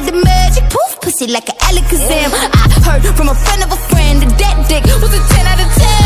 did the magic, poof, pussy like an Alakazam. I heard from a friend of a friend that that dick was a 10 out of 10.